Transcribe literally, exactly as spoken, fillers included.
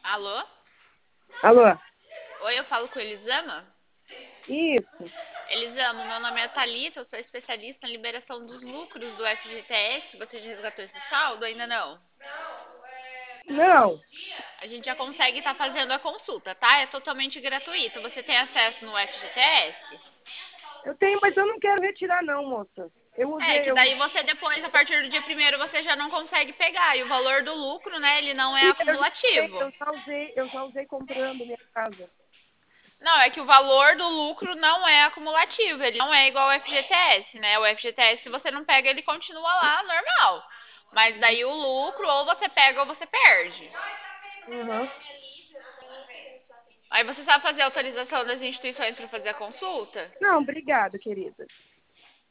Alô? Alô? Oi, eu falo com Elisama? Isso. Elisama, meu nome é Thalita, eu sou especialista em liberação dos lucros do F G T S. Você já resgatou esse saldo? Ainda não? Não, A gente já consegue estar fazendo a consulta, tá? É totalmente gratuito. Você tem acesso no F G T S? eu tenho, mas eu não quero retirar não, moça. Eu É, usei, que eu daí você depois, a partir do dia primeiro, você já não consegue pegar. E o valor do lucro, né, ele não é eu já usei, acumulativo. eu já usei, eu já usei comprando minha casa. Não, é que o valor do lucro não é acumulativo, ele não é igual ao F G T S, né? O F G T S, se você não pega, ele continua lá normal. Mas daí o lucro, ou você pega ou você perde. Uhum. Aí você sabe fazer a autorização das instituições para fazer a consulta? Não, obrigada, querida.